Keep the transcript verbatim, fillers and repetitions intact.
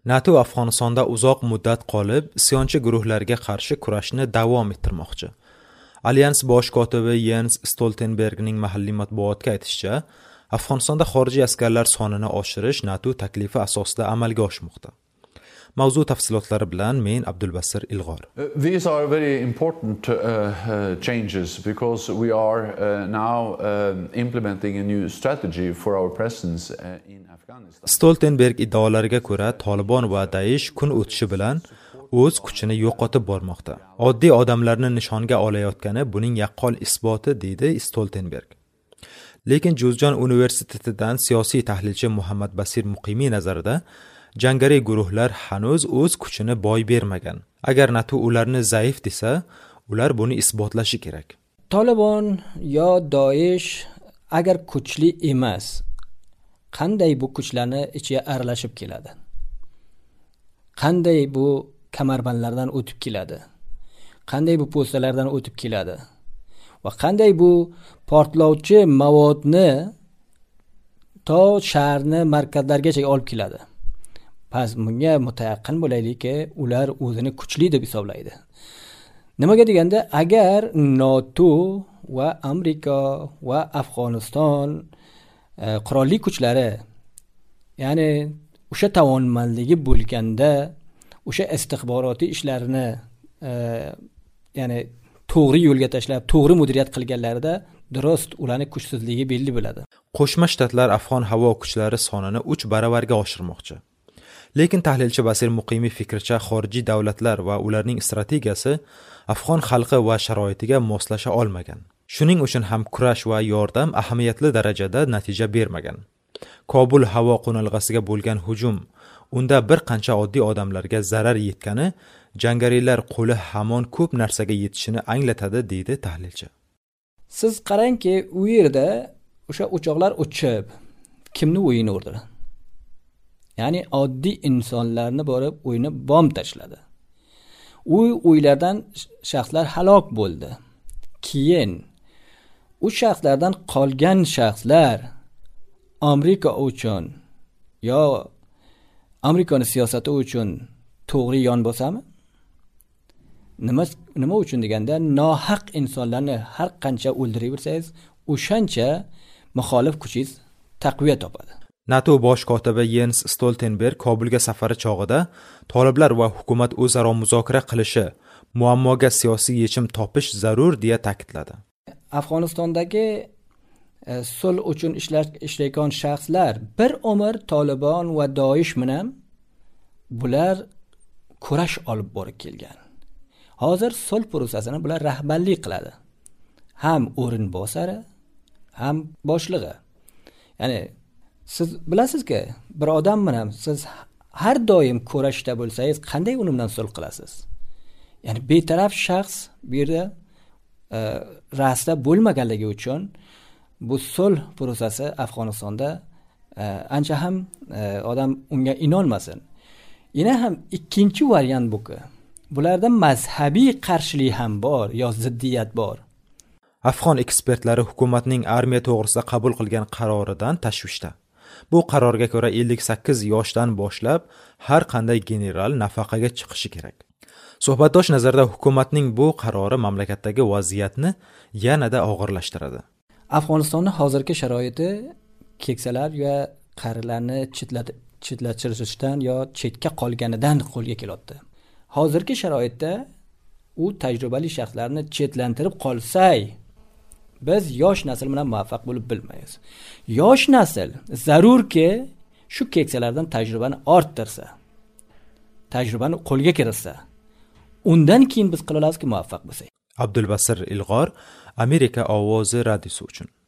NATO Afg'onistonda uzoq muddat qolib, isyonchi guruhlarga qarshi kurashni davom ettirmoqchi. Alyans bosh kotibi Jens Stoltenbergning mahalliy matbuotga aytishicha, Afg'onistonda xorijiy askarlar sonini oshirish NATO taklifi asosida amalga oshmoqda. Mavzu tafsilotlari bilan men Abdulbasir Ilg'or. These are very important uh, uh, changes because we are uh, now uh, implementing a new strategy for our presence uh, in Afghanistan. Stoltenberg iddaolariga ko'ra, Tolibon va Daesh kun o'tishi bilan o'z kuchini yo'qotib bormoqda. Oddiy odamlarni nishonga olayotgani buning yaqqol isboti, deydi Stoltenberg. Lekin Juzjon universitetidan siyosiy tahlilchi Muhammad Basir Muqimiy nazarida jangariy guruhlar hanuz o'z kuchini boy bermagan. Agar NATO ularni zaif desa, ular buni isbotlashi kerak. Tolibon yo Daesh agar kuchli emas, qanday bu kuchlarni ichiga aralashib keladi? Qanday bu kamarbandlardan o'tib keladi? Qanday bu postalardan o'tib keladi? Va qanday bu portlovchi mavodni to shaharni markazlargacha olib keladi? Paz bunga mutayaqqin bo'laylikki, ular o'zini kuchli deb hisoblaydi. Nimaga deganda, agar NATO va Amerika va Afg'oniston e, qurolli kuchlari, ya'ni o'sha tavonmandligi bo'lganda, o'sha istixboroti ishlarini e, ya'ni to'g'ri yo'lga tashlab, to'g'ri mudiriyat qilganlarida durust ularning kuchsizligi belli bo'ladi. Qo'shma Shtatlar Afg'on havo kuchlari sonini uch baravarga oshirmoqchi. Lekin tahlilchi Basir Muqimiy fikricha, xorijiy davlatlar va ularning strategiyasi Afg'on xalqi va sharoitiga moslasha olmagan. Shuning uchun ham kurash va yordam ahamiyatli darajada natija bermagan. Kobul havo qo'nalg'asiga bo'lgan hujum, unda bir qancha oddiy odamlarga zarar yetgani, jangarilar qo'li hamon ko'p narsaga yetishini anglatadi, deydi tahlilchi. Siz qarangki, u yerda o'sha uchoqlar uchib, kimni o'yini urdi? Ya'ni oddiy insonlarni borib o'yini bomb tashladi. U uylardan shaxslar halok bo'ldi. Keyin u shaxslardan qolgan shaxslar Amerika uchun yo Amerikaning siyosati uchun to'g'ri yon bosami? Nima nima uchun deganda, nohaq insonlarni har qancha o'ldiraversangiz, o'shancha muxolif kuchingiz taqviya topadi. NATO bosh kotibi Jens Stoltenberg Kobulga safari chog'ida toliblar va hukumat o'zaro muzokara qilishi, muammoga siyosiy yechim topish zarur deya ta'kidladi. Afg'onistondagi e, sulh uchun ishlash ishlayotgan shaxslar bir umr Tolibon va Daesh bilan bular kurash olib borib kelgan. Hozir sulh prosesini bular rahbarlik qiladi. Ham o'rinbosari, ham boshlig'i. Ya'ni siz bilasizki, bir odam bilan siz har doim kurashda bo'lsangiz, qanday uni bilan sulh qilasiz? Ya'ni betaraf shaxs bu yerda e, rasda bo'lmaganligi uchun bu sulh prosesi Afg'onistonda e, ancha ham e, odam unga inonmasin. Yana ham ikkinchi variant bu-ki, bularda mazhabiy qarshilik ham bor, yo ziddiyat bor. Afg'on ekspertlari hukumatning armiya to'g'risida qabul qilgan qaroridan tashvishda. Bu qarorga ko'ra ellik sakkiz yoshdan boshlab har qanday general nafaqaga chiqishi kerak. Suhbatdosh nazarda hukumatning bu qarori mamlakatdagi vaziyatni yanada og'irlashtiradi. Afg'onistonning hozirgi sharoiti keksalar va qarilarni chetlatib chetlatishdan yo chetga qolganidan qo'lga keladi. Hozirgi sharoitda u tajribali shaxslarni chetlantirib qolsak, biz yosh nasl bilan muvaffaq bo'lib bilmaymiz. Yosh nasl zarurki shu keksalardan tajribani orttirsa, tajribani qo'lga kiritsa, undan keyin biz qila olamizki muvaffaq bo'lsak. Abdulbasir Ilg'or, Amerika ovozi radiosi uchun.